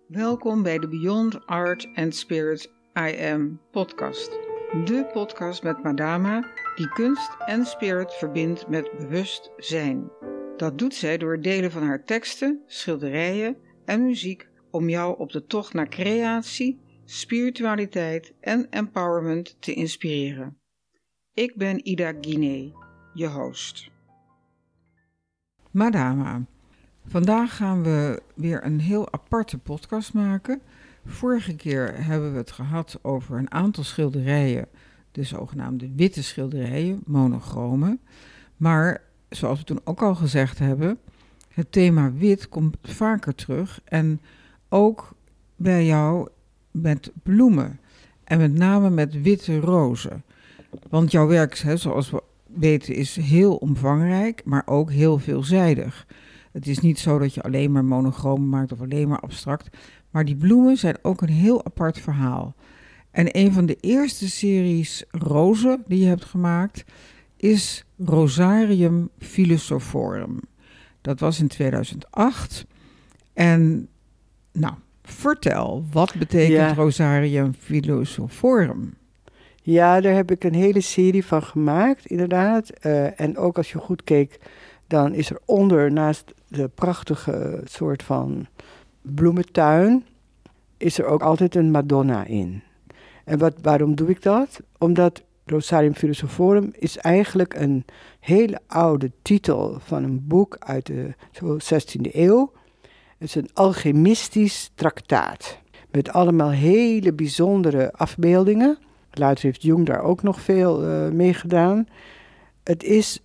Welkom bij de Beyond Art and Spirit I Am podcast. De podcast met Madama die kunst en spirit verbindt met bewustzijn. Dat doet zij door het delen van haar teksten, schilderijen en muziek om jou op de tocht naar creatie, spiritualiteit en empowerment te inspireren. Ik ben Ida Guinée, je host. Madama. Vandaag gaan we weer een heel aparte podcast maken. Vorige keer hebben we het gehad over een aantal schilderijen, de zogenaamde witte schilderijen, monochromen. Maar zoals we toen ook al gezegd hebben, het thema wit komt vaker terug en ook bij jou met bloemen en met name met witte rozen. Want jouw werk, zoals we weten, is heel omvangrijk, maar ook heel veelzijdig. Het is niet zo dat je alleen maar monochromen maakt of alleen maar abstract. Maar die bloemen zijn ook een heel apart verhaal. En een van de eerste series rozen die je hebt gemaakt is Rosarium Philosophorum. Dat was in 2008. En nou, vertel, wat betekent Rosarium Philosophorum? Ja, daar heb ik een hele serie van gemaakt, inderdaad. En ook als je goed keek, dan is er onder, naast de prachtige soort van bloementuin, is er ook altijd een Madonna in. En waarom doe ik dat? Omdat Rosarium Philosophorum is eigenlijk een hele oude titel van een boek uit de 16e eeuw. Het is een alchemistisch traktaat met allemaal hele bijzondere afbeeldingen. Later heeft Jung daar ook nog veel mee gedaan. Het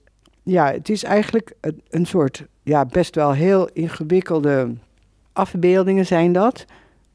is eigenlijk een soort, best wel heel ingewikkelde afbeeldingen zijn dat.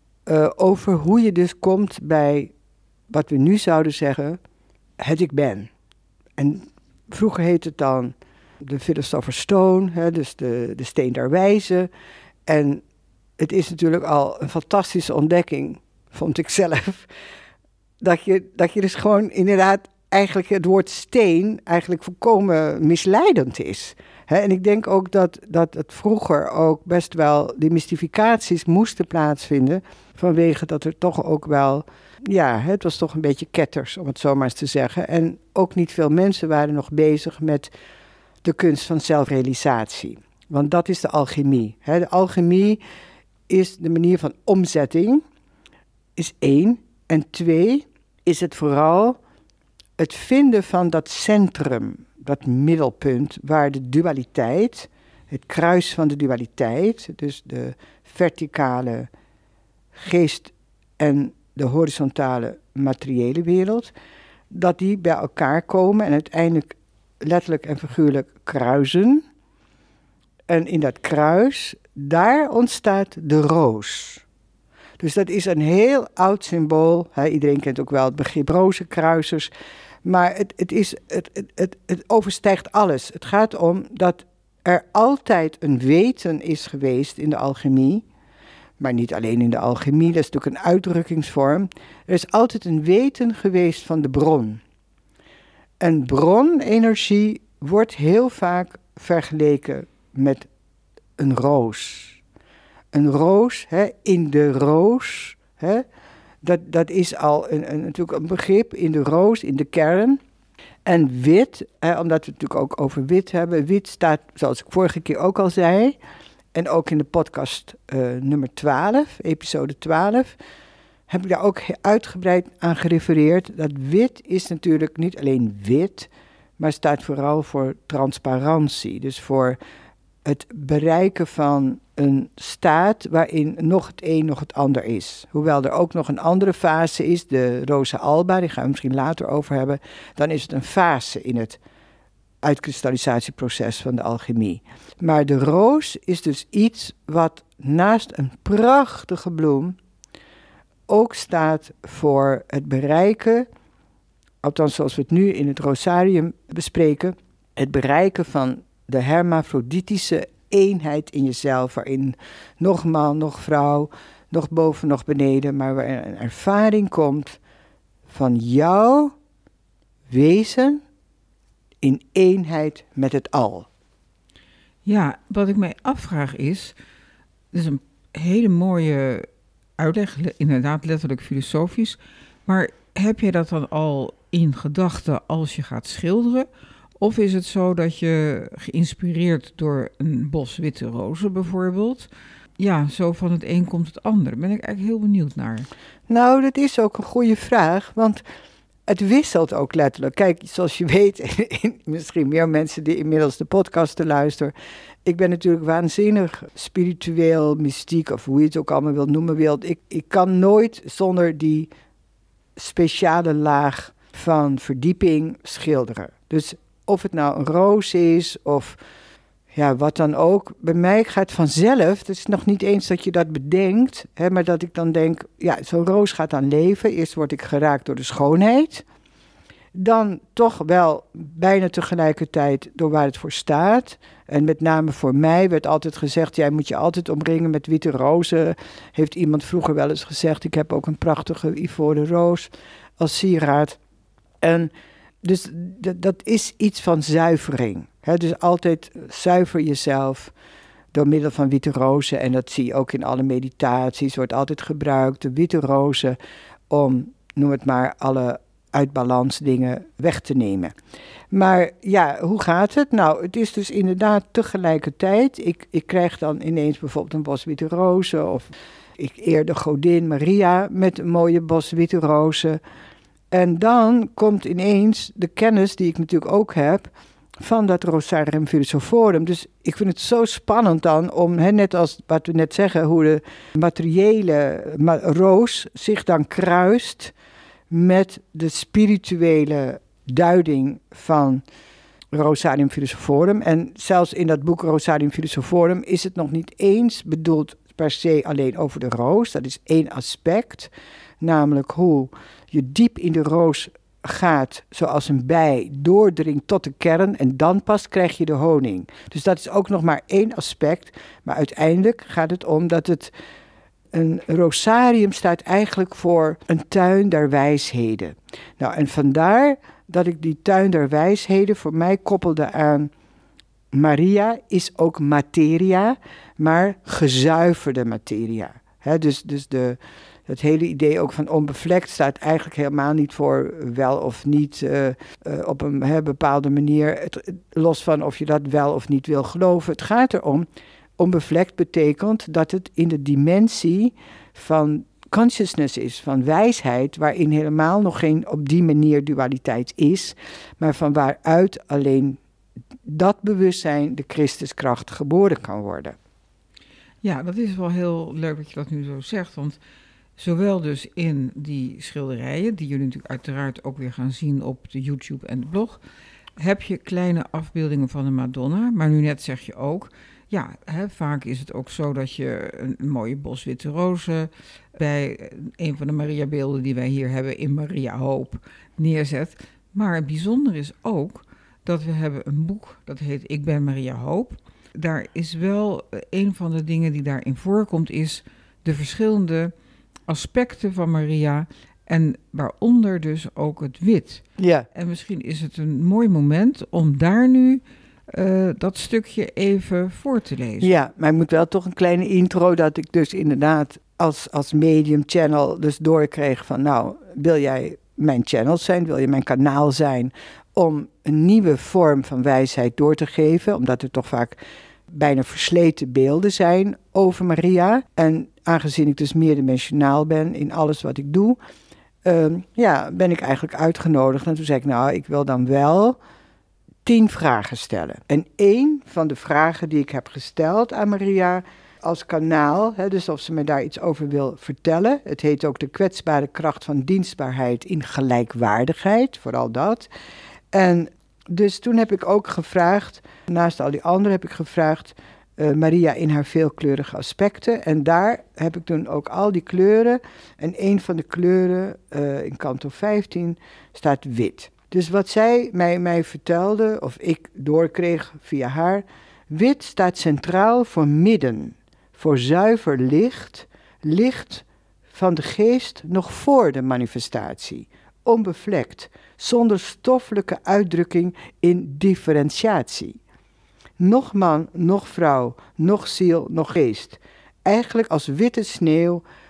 Over hoe je dus komt bij wat we nu zouden zeggen, het ik ben. En vroeger heette het dan de Philosopher's Stone, dus de steen der wijzen. En het is natuurlijk al een fantastische ontdekking, vond ik zelf, dat je dus gewoon inderdaad eigenlijk het woord steen eigenlijk volkomen misleidend is. En ik denk ook dat het vroeger ook best wel die mystificaties moesten plaatsvinden, vanwege dat er toch ook wel, het was toch een beetje ketters, om het zo maar eens te zeggen. En ook niet veel mensen waren nog bezig met de kunst van zelfrealisatie. Want dat is de alchemie. De alchemie is de manier van omzetting, is 1. En 2 is het vooral het vinden van dat centrum, dat middelpunt, waar de dualiteit, het kruis van de dualiteit, dus de verticale geest en de horizontale materiële wereld, dat die bij elkaar komen en uiteindelijk letterlijk en figuurlijk kruisen. En in dat kruis, daar ontstaat de roos. Dus dat is een heel oud symbool. Iedereen kent ook wel het begrip rozenkruisers. Maar het overstijgt alles. Het gaat om dat er altijd een weten is geweest in de alchemie. Maar niet alleen in de alchemie, dat is natuurlijk een uitdrukkingsvorm. Er is altijd een weten geweest van de bron. En bronenergie wordt heel vaak vergeleken met een roos. Een roos, in de roos, dat is al natuurlijk een begrip, in de roos, in de kern. En wit, omdat we het natuurlijk ook over wit hebben. Wit staat, zoals ik vorige keer ook al zei, en ook in de podcast nummer 12, episode 12, heb ik daar ook uitgebreid aan gerefereerd. Dat wit is natuurlijk niet alleen wit, maar staat vooral voor transparantie. Dus voor het bereiken van een staat waarin nog het een, nog het ander is. Hoewel er ook nog een andere fase is, de Rosa Alba, die gaan we misschien later over hebben. Dan is het een fase in het uitkristallisatieproces van de alchemie. Maar de roos is dus iets wat naast een prachtige bloem ook staat voor het bereiken, althans zoals we het nu in het Rosarium bespreken, het bereiken van de hermafroditische eenheid in jezelf, waarin nog man, nog vrouw, nog boven, nog beneden, maar waar een ervaring komt van jouw wezen in eenheid met het al. Ja, wat ik mij afvraag is, het is een hele mooie uitleg, inderdaad letterlijk filosofisch. Maar heb je dat dan al in gedachten als je gaat schilderen? Of is het zo dat je geïnspireerd door een bos witte rozen bijvoorbeeld, ja, zo van het een komt het ander? Daar ben ik eigenlijk heel benieuwd naar. Nou, dat is ook een goede vraag, want het wisselt ook letterlijk. Kijk, zoals je weet, misschien meer mensen die inmiddels de podcast luisteren. Ik ben natuurlijk waanzinnig spiritueel, mystiek, of hoe je het ook allemaal wilt noemen. Ik kan nooit zonder die speciale laag van verdieping schilderen. Dus of het nou een roos is of ja, wat dan ook. Bij mij gaat het vanzelf. Het is nog niet eens dat je dat bedenkt. Hè, maar dat ik dan denk, ja, zo'n roos gaat dan leven. Eerst word ik geraakt door de schoonheid. Dan toch wel bijna tegelijkertijd door waar het voor staat. En met name voor mij werd altijd gezegd, jij moet je altijd omringen met witte rozen. Heeft iemand vroeger wel eens gezegd, ik heb ook een prachtige ivoren roos als sieraad. En dus dat is iets van zuivering. Hè? Dus altijd zuiver jezelf door middel van witte rozen. En dat zie je ook in alle meditaties. Wordt altijd gebruikt, de witte rozen, om, noem het maar, alle uitbalans dingen weg te nemen. Maar ja, hoe gaat het? Nou, het is dus inderdaad tegelijkertijd. Ik krijg dan ineens bijvoorbeeld een bos witte rozen. Of ik eer de godin Maria met een mooie bos witte rozen. En dan komt ineens de kennis die ik natuurlijk ook heb van dat Rosarium Philosophorum. Dus ik vind het zo spannend dan om, net als wat we net zeggen, hoe de materiële roos zich dan kruist met de spirituele duiding van Rosarium Philosophorum. En zelfs in dat boek Rosarium Philosophorum is het nog niet eens bedoeld per se alleen over de roos. Dat is één aspect, namelijk hoe je diep in de roos gaat, zoals een bij, doordringt tot de kern en dan pas krijg je de honing. Dus dat is ook nog maar één aspect, maar uiteindelijk gaat het om dat een rosarium staat eigenlijk voor een tuin der wijsheden. Nou, en vandaar dat ik die tuin der wijsheden voor mij koppelde aan Maria, is ook materia, maar gezuiverde materia. Dus het hele idee ook van onbevlekt staat eigenlijk helemaal niet voor wel of niet op een bepaalde manier. Los van of je dat wel of niet wil geloven. Het gaat erom, onbevlekt betekent dat het in de dimensie van consciousness is, van wijsheid, waarin helemaal nog geen op die manier dualiteit is, maar van waaruit alleen dat bewustzijn, de Christuskracht, geboren kan worden. Ja, dat is wel heel leuk dat je dat nu zo zegt, want zowel dus in die schilderijen, die jullie natuurlijk uiteraard ook weer gaan zien op de YouTube en de blog, heb je kleine afbeeldingen van de Madonna, maar nu net zeg je ook, ja, vaak is het ook zo dat je een mooie bos witte rozen bij een van de Maria-beelden die wij hier hebben in Maria Hoop neerzet. Maar het bijzonder is ook dat we hebben een boek, dat heet Ik ben Maria Hoop. Daar is wel een van de dingen die daarin voorkomt, is de verschillende aspecten van Maria en waaronder dus ook het wit. Ja. En misschien is het een mooi moment om daar nu dat stukje even voor te lezen. Ja, maar ik moet wel toch een kleine intro, dat ik dus inderdaad als medium channel dus doorkreeg van, nou, wil jij mijn channel zijn, wil je mijn kanaal zijn om een nieuwe vorm van wijsheid door te geven, omdat er toch vaak bijna versleten beelden zijn over Maria. En aangezien ik dus meerdimensionaal ben in alles wat ik doe, ben ik eigenlijk uitgenodigd. En toen zei ik, nou, ik wil dan wel 10 vragen stellen. En 1 van de vragen die ik heb gesteld aan Maria als kanaal, dus of ze me daar iets over wil vertellen. Het heet ook de kwetsbare kracht van dienstbaarheid in gelijkwaardigheid, vooral dat. En dus toen heb ik ook gevraagd, naast al die anderen heb ik gevraagd, Maria in haar veelkleurige aspecten. En daar heb ik toen ook al die kleuren. En een van de kleuren in kanto 15 staat wit. Dus wat zij mij vertelde, of ik doorkreeg via haar, wit staat centraal voor midden, voor zuiver licht, licht van de geest nog voor de manifestatie, onbevlekt, zonder stoffelijke uitdrukking in differentiatie. Nog man, nog vrouw, nog ziel, nog geest. Eigenlijk als witte sneeuw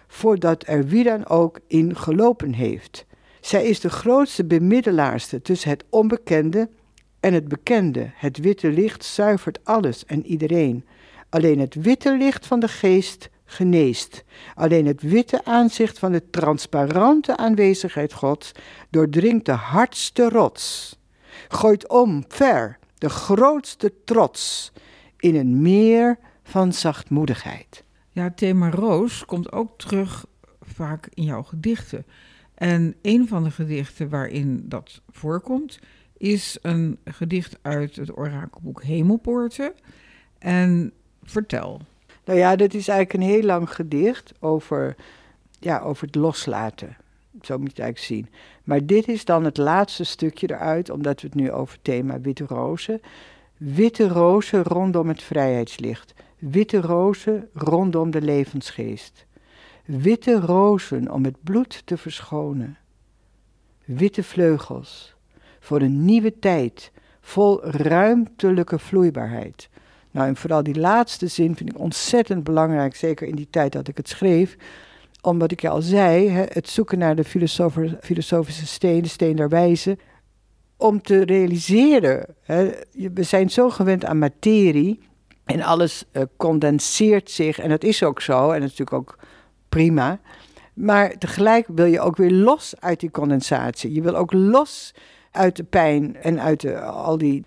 voordat er wie dan ook in gelopen heeft. Zij is de grootste bemiddelaarste tussen het onbekende en het bekende. Het witte licht zuivert alles en iedereen. Alleen het witte licht van de geest geneest. Alleen het witte aanzicht van de transparante aanwezigheid Gods doordringt de hardste rots. Gooit ver de grootste trots in een meer van zachtmoedigheid. Ja, het thema roos komt ook terug vaak in jouw gedichten. En een van de gedichten waarin dat voorkomt is een gedicht uit het orakelboek Hemelpoorten. En vertel. Nou ja, dat is eigenlijk een heel lang gedicht over het loslaten. Zo moet je het eigenlijk zien. Maar dit is dan het laatste stukje eruit, omdat we het nu over het thema witte rozen. Witte rozen rondom het vrijheidslicht. Witte rozen rondom de levensgeest. Witte rozen om het bloed te verschonen. Witte vleugels voor een nieuwe tijd vol ruimtelijke vloeibaarheid. Nou, en vooral die laatste zin vind ik ontzettend belangrijk, zeker in die tijd dat ik het schreef. Omdat ik je al zei, het zoeken naar de filosofische steen, de steen der wijze. Om te realiseren, we zijn zo gewend aan materie en alles condenseert zich. En dat is ook zo en dat is natuurlijk ook prima. Maar tegelijk wil je ook weer los uit die condensatie. Je wil ook los uit de pijn en uit al die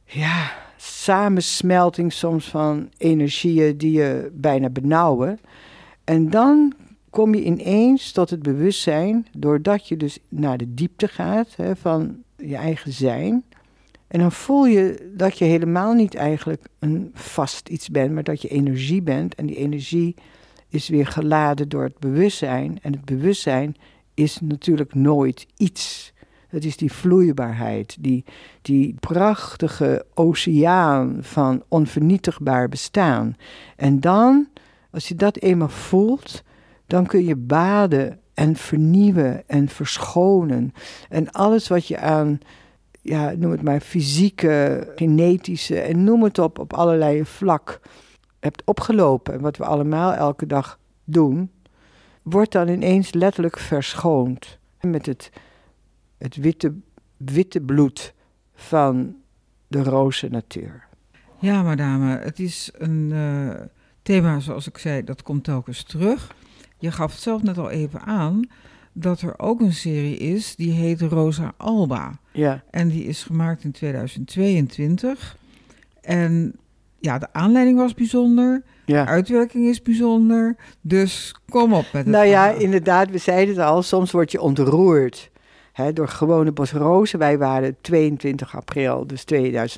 samensmelting soms van energieën die je bijna benauwen. En dan kom je ineens tot het bewustzijn, doordat je dus naar de diepte gaat van je eigen zijn. En dan voel je dat je helemaal niet eigenlijk een vast iets bent, maar dat je energie bent. En die energie is weer geladen door het bewustzijn. En het bewustzijn is natuurlijk nooit iets. Het is die vloeibaarheid, die prachtige oceaan van onvernietigbaar bestaan. En dan, als je dat eenmaal voelt, dan kun je baden en vernieuwen en verschonen. En alles wat je aan, noem het maar fysieke, genetische en noem het op allerlei vlak hebt opgelopen. En wat we allemaal elke dag doen, wordt dan ineens letterlijk verschoond. Met het witte bloed van de roze natuur. Ja, madame, het is een thema, zoals ik zei, dat komt telkens terug. Je gaf het zelf net al even aan dat er ook een serie is, die heet Rosa Alba. Ja. En die is gemaakt in 2022. En ja, de aanleiding was bijzonder, de uitwerking is bijzonder, dus kom op met het verhaal. Inderdaad, we zeiden het al, soms word je ontroerd. Door gewone bosrozen. Wij waren 22 april, dus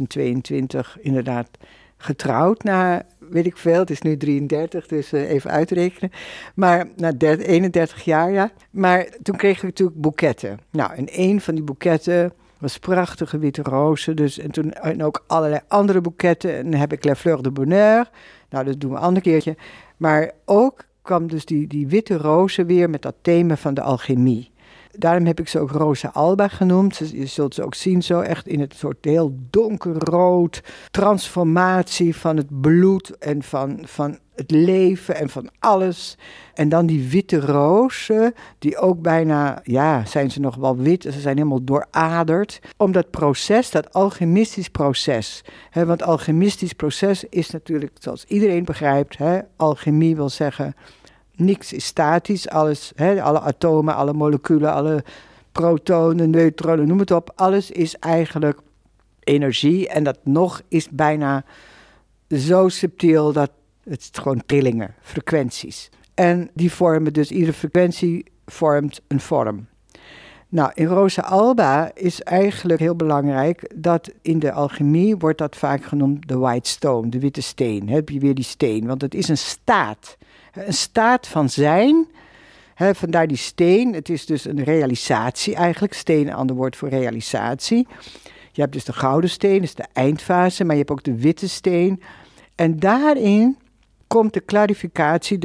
2022, inderdaad getrouwd na, weet ik veel, het is nu 33, dus even uitrekenen. Maar na 31 jaar, ja. Maar toen kreeg ik natuurlijk boeketten. Nou, en een van die boeketten was prachtige witte rozen. Dus, en ook allerlei andere boeketten. En dan heb ik La Fleur de Bonheur. Nou, dat doen we een ander keertje. Maar ook kwam dus die witte rozen weer met dat thema van de alchemie. Daarom heb ik ze ook Rosa Alba genoemd. Je zult ze ook zien zo echt in het soort heel donkerrood. Transformatie van het bloed en van het leven en van alles. En dan die witte rozen, die ook bijna, zijn ze nog wel wit. Ze zijn helemaal dooraderd. Om dat proces, dat alchemistisch proces. Want alchemistisch proces is natuurlijk, zoals iedereen begrijpt, alchemie wil zeggen, niks is statisch, alles, alle atomen, alle moleculen, alle protonen, neutronen, noem het op. Alles is eigenlijk energie en dat nog is bijna zo subtiel dat het gewoon trillingen, frequenties. En die vormen dus, iedere frequentie vormt een vorm. Nou, in Rosa Alba is eigenlijk heel belangrijk dat in de alchemie wordt dat vaak genoemd de white stone, de witte steen. Heb je weer die steen, want het is een staat. Een staat van zijn, vandaar die steen. Het is dus een realisatie eigenlijk. Steen, een ander woord voor realisatie. Je hebt dus de gouden steen, dat is de eindfase, maar je hebt ook de witte steen. En daarin komt de klarificatie,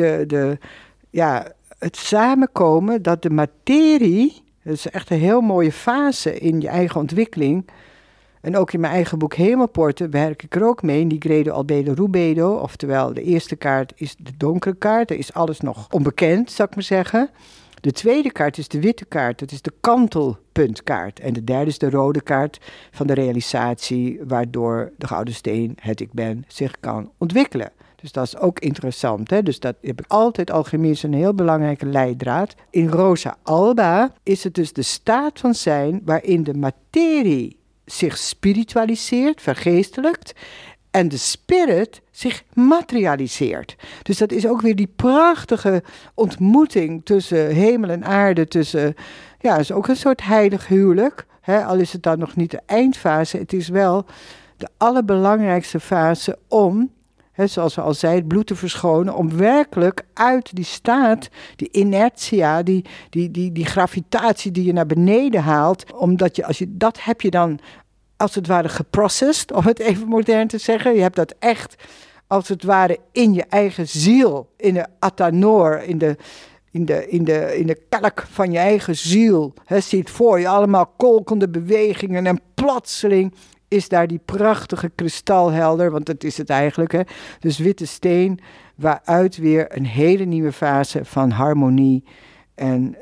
het samenkomen dat de materie, dat is echt een heel mooie fase in je eigen ontwikkeling, En ook in mijn eigen boek Hemelpoorten werk ik er ook mee. Nigredo, Albedo, Rubedo. Oftewel, de eerste kaart is de donkere kaart. Er is alles nog onbekend, zou ik maar zeggen. De tweede kaart is de witte kaart. Dat is de kantelpuntkaart. En de derde is de rode kaart van de realisatie, waardoor de gouden steen, het ik ben, zich kan ontwikkelen. Dus dat is ook interessant. Hè? Dus dat heb ik altijd alchemie een heel belangrijke leidraad. In Rosa Alba is het dus de staat van zijn waarin de materie zich spiritualiseert, vergeestelijkt, en de spirit zich materialiseert. Dus dat is ook weer die prachtige ontmoeting tussen hemel en aarde, ja, is ook een soort heilig huwelijk. Hè? Al is het dan nog niet de eindfase, het is wel de allerbelangrijkste fase om, zoals we al zei, het bloed te verschonen, om werkelijk uit die staat, die inertia, die gravitatie die je naar beneden haalt, omdat dat heb je dan als het ware geprocessed, om het even modern te zeggen. Je hebt dat echt als het ware in je eigen ziel, in de athanor, in de kelk van je eigen ziel. Ziet voor je allemaal kolkende bewegingen en plotseling is daar die prachtige kristalhelder, want dat is het eigenlijk, dus witte steen, waaruit weer een hele nieuwe fase van harmonie en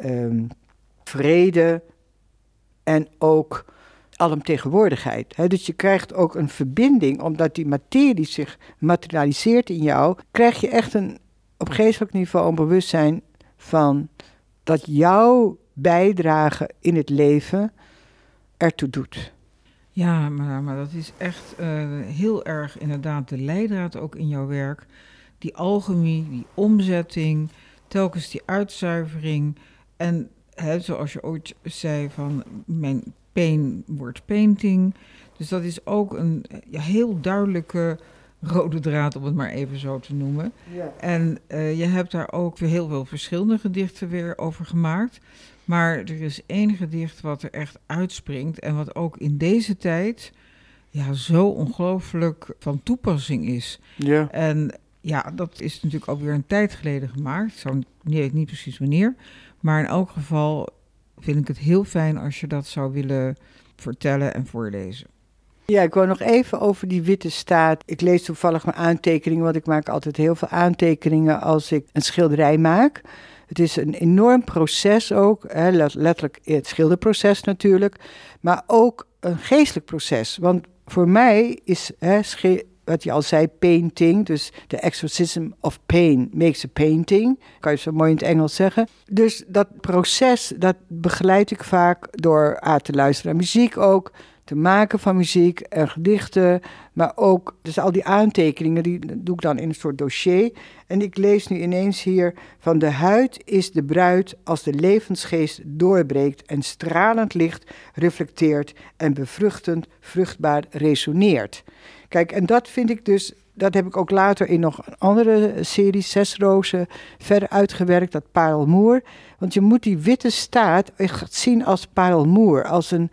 vrede en ook alomtegenwoordigheid. Dus je krijgt ook een verbinding, omdat die materie zich materialiseert in jou, krijg je echt op geestelijk niveau een bewustzijn van dat jouw bijdrage in het leven ertoe doet. Ja, maar dat is echt heel erg inderdaad de leidraad ook in jouw werk. Die alchemie, die omzetting, telkens die uitzuivering. En zoals je ooit zei van mijn pain wordt painting. Dus dat is ook een heel duidelijke rode draad, om het maar even zo te noemen. Ja. En je hebt daar ook weer heel veel verschillende gedichten weer over gemaakt. Maar er is één gedicht wat er echt uitspringt en wat ook in deze tijd zo ongelooflijk van toepassing is. Ja. En ja, dat is natuurlijk alweer een tijd geleden gemaakt. Ik weet niet precies wanneer. Maar in elk geval vind ik het heel fijn als je dat zou willen vertellen en voorlezen. Ja, ik wou nog even over die witte staat. Ik lees toevallig mijn aantekeningen, want ik maak altijd heel veel aantekeningen als ik een schilderij maak. Het is een enorm proces ook, letterlijk het schilderproces natuurlijk, maar ook een geestelijk proces. Want voor mij is, wat je al zei, painting, dus the exorcism of pain makes a painting, kan je zo mooi in het Engels zeggen. Dus dat proces, dat begeleid ik vaak door te luisteren naar muziek ook, te maken van muziek en gedichten, maar ook, dus al die aantekeningen, die doe ik dan in een soort dossier. En ik lees nu ineens hier van de huid is de bruid als de levensgeest doorbreekt en stralend licht reflecteert en bevruchtend vruchtbaar resoneert. Kijk, en dat vind ik dus, dat heb ik ook later in nog een andere serie, 6 rozen, verder uitgewerkt, dat parelmoer. Want je moet die witte staat echt zien als parelmoer, als een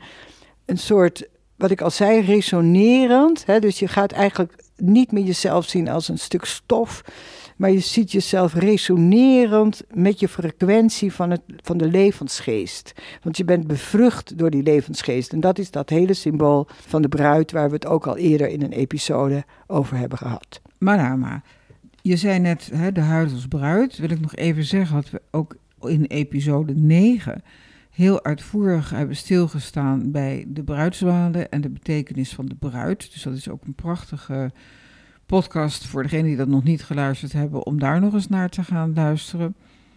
soort, wat ik al zei, resonerend. Dus je gaat eigenlijk niet meer jezelf zien als een stuk stof, maar je ziet jezelf resonerend met je frequentie van de levensgeest. Want je bent bevrucht door die levensgeest. En dat is dat hele symbool van de bruid, waar we het ook al eerder in een episode over hebben gehad. Marama, je zei net, de huid als bruid. Wil ik nog even zeggen dat we ook in episode 9... heel uitvoerig hebben stilgestaan bij de bruidswade en de betekenis van de bruid. Dus dat is ook een prachtige podcast voor degenen die dat nog niet geluisterd hebben, om daar nog eens naar te gaan luisteren.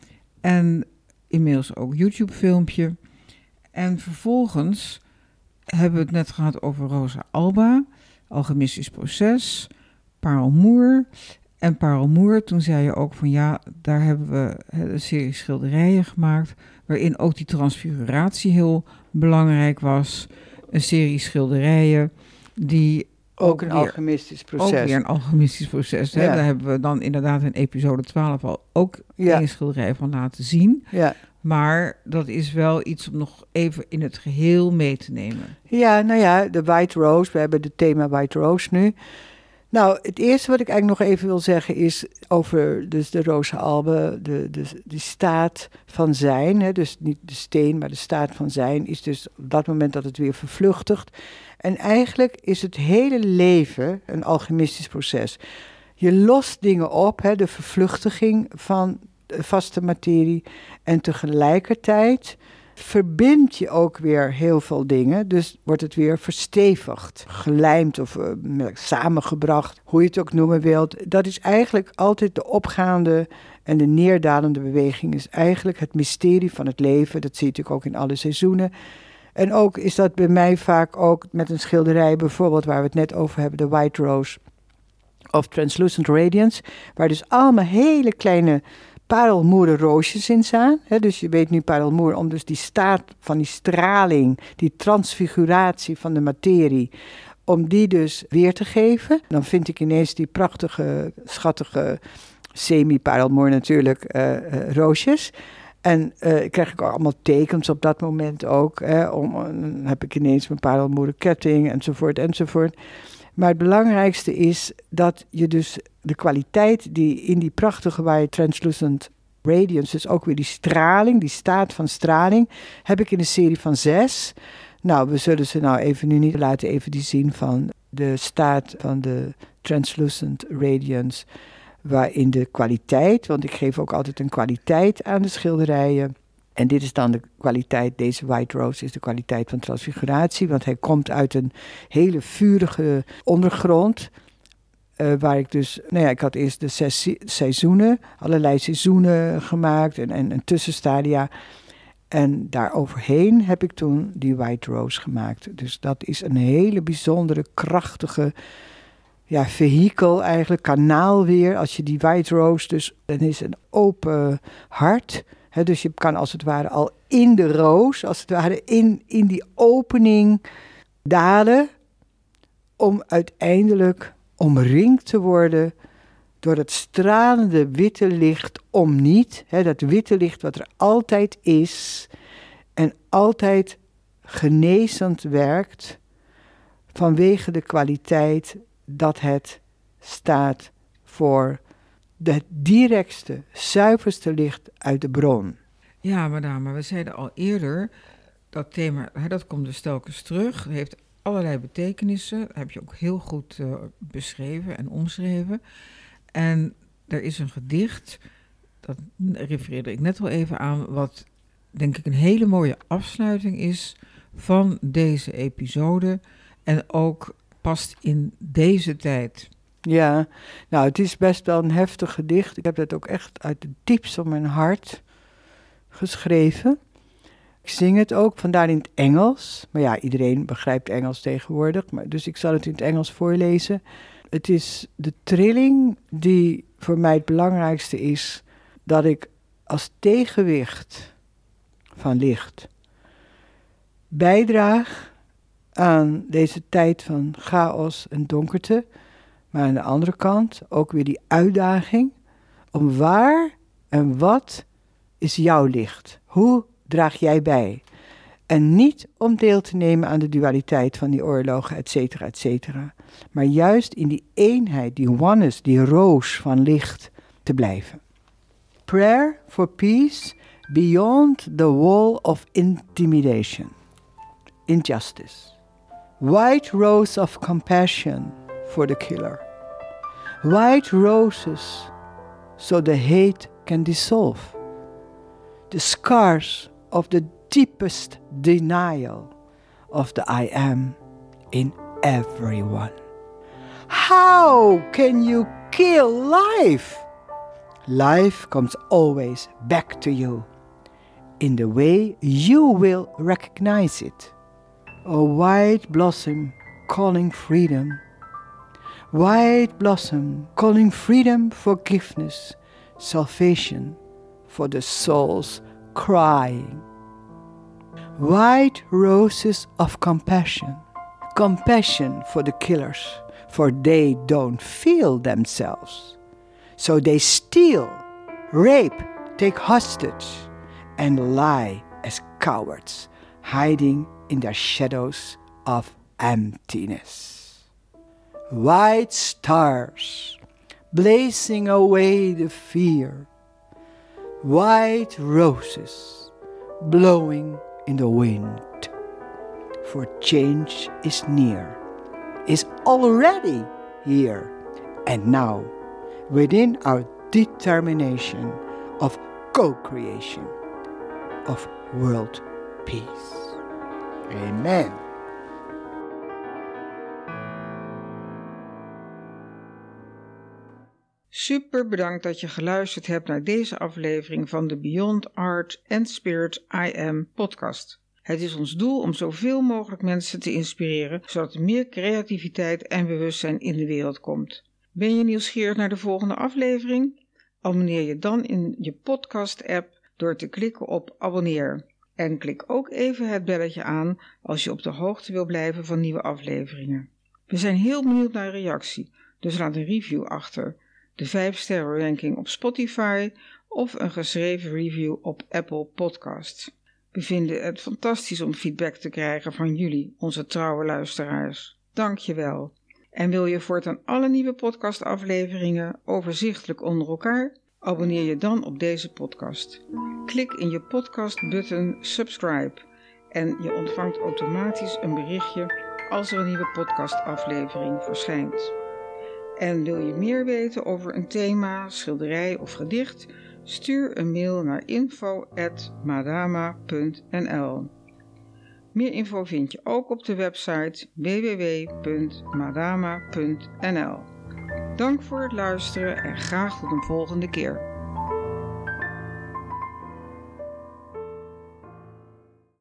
En inmiddels ook YouTube-filmpje. En vervolgens hebben we het net gehad over Rosa Alba, alchemistisch proces, parelmoer. En parelmoer, toen zei je ook van daar hebben we een serie schilderijen gemaakt, waarin ook die transfiguratie heel belangrijk was. Een serie schilderijen die ook een alchemistisch proces. Ook weer een alchemistisch proces. Ja. Daar hebben we dan inderdaad in episode 12 al ook een schilderij van laten zien. Ja. Maar dat is wel iets om nog even in het geheel mee te nemen. Ja, de White Rose. We hebben het thema White Rose nu. Nou, het eerste wat ik eigenlijk nog even wil zeggen is over dus de roze albe, de staat van zijn. Hè, dus niet de steen, maar de staat van zijn is dus op dat moment dat het weer vervluchtigt. En eigenlijk is het hele leven een alchemistisch proces. Je lost dingen op, hè, de vervluchtiging van de vaste materie. En tegelijkertijd verbindt je ook weer heel veel dingen. Dus wordt het weer verstevigd, gelijmd of samengebracht, hoe je het ook noemen wilt. Dat is eigenlijk altijd de opgaande en de neerdalende beweging. Is eigenlijk het mysterie van het leven. Dat zie je natuurlijk ook in alle seizoenen. En ook is dat bij mij vaak ook met een schilderij, bijvoorbeeld waar we het net over hebben, de White Rose of Translucent Radiance, waar dus allemaal hele kleine parelmoeren roosjes in staan. Dus je weet nu parelmoer, om dus die staat van die straling, die transfiguratie van de materie, om die dus weer te geven. Dan vind ik ineens die prachtige, schattige semi-parelmoer natuurlijk roosjes. En krijg ik allemaal tekens op dat moment ook. Dan heb ik ineens mijn parelmoeren ketting enzovoort enzovoort. Maar het belangrijkste is dat je dus de kwaliteit die in die prachtige white translucent radiance, dus ook weer die straling, die staat van straling, heb ik in een serie van 6. Nou, we zullen ze nou even nu niet laten, even die zien van de staat van de translucent radiance, waarin de kwaliteit, want ik geef ook altijd een kwaliteit aan de schilderijen. En dit is dan de kwaliteit, deze White Rose is de kwaliteit van transfiguratie, want hij komt uit een hele vurige ondergrond, waar ik dus, ik had eerst de 6 seizoenen, allerlei seizoenen gemaakt en tussenstadia. En daaroverheen heb ik toen die White Rose gemaakt. Dus dat is een hele bijzondere, krachtige, vehikel eigenlijk, kanaal weer. Als je die White Rose, dus dan is een open hart. Dus je kan als het ware al in de roos, als het ware in die opening dalen, om uiteindelijk omringd te worden door het stralende witte licht om niet. Dat witte licht wat er altijd is en altijd genezend werkt vanwege de kwaliteit dat het staat voor het directste, zuiverste licht uit de bron. Ja, madame, we zeiden al eerder, dat thema, dat komt dus telkens terug. Het heeft allerlei betekenissen. Dat heb je ook heel goed beschreven en omschreven. En er is een gedicht, dat refereerde ik net al even aan, wat denk ik een hele mooie afsluiting is van deze episode. En ook past in deze tijd. Ja, nou, het is best wel een heftig gedicht. Ik heb dat ook echt uit het diepst van mijn hart geschreven. Ik zing het ook, vandaar in het Engels. Maar ja, iedereen begrijpt Engels tegenwoordig. Dus ik zal het in het Engels voorlezen. Het is de trilling die voor mij het belangrijkste is, dat ik als tegenwicht van licht bijdraag aan deze tijd van chaos en donkerte. Maar aan de andere kant ook weer die uitdaging om waar en wat is jouw licht? Hoe draag jij bij? En niet om deel te nemen aan de dualiteit van die oorlogen, et cetera, et cetera. Maar juist in die eenheid, die oneness, die roos van licht te blijven. Prayer for peace beyond the wall of intimidation. Injustice. White rose of compassion for the killer. White roses so the hate can dissolve. The scars of the deepest denial of the I am in everyone. How can you kill life? Life comes always back to you in the way you will recognize it. A white blossom calling freedom. White blossom calling freedom, forgiveness, salvation for the souls crying. White roses of compassion. Compassion for the killers, for they don't feel themselves. So they steal, rape, take hostage, and lie as cowards, hiding in their shadows of emptiness. white stars, blazing away the fear, white roses blowing in the wind. For change is near, is already here, and now within our determination of co-creation of world peace. Amen. Super bedankt dat je geluisterd hebt naar deze aflevering van de Beyond Art and Spirit I Am podcast. Het is ons doel om zoveel mogelijk mensen te inspireren, zodat er meer creativiteit en bewustzijn in de wereld komt. Ben je nieuwsgierig naar de volgende aflevering? Abonneer je dan in je podcast-app door te klikken op abonneer. En klik ook even het belletje aan als je op de hoogte wil blijven van nieuwe afleveringen. We zijn heel benieuwd naar een reactie, dus laat een review achter. De 5-sterren ranking op Spotify of een geschreven review op Apple Podcasts. We vinden het fantastisch om feedback te krijgen van jullie, onze trouwe luisteraars. Dank je wel. En wil je voortaan alle nieuwe podcastafleveringen overzichtelijk onder elkaar? Abonneer je dan op deze podcast. Klik in je podcastbutton subscribe en je ontvangt automatisch een berichtje als er een nieuwe podcastaflevering verschijnt. En wil je meer weten over een thema, schilderij of gedicht? Stuur een mail naar info@madama.nl. Meer info vind je ook op de website www.madama.nl. Dank voor het luisteren en graag tot een volgende keer.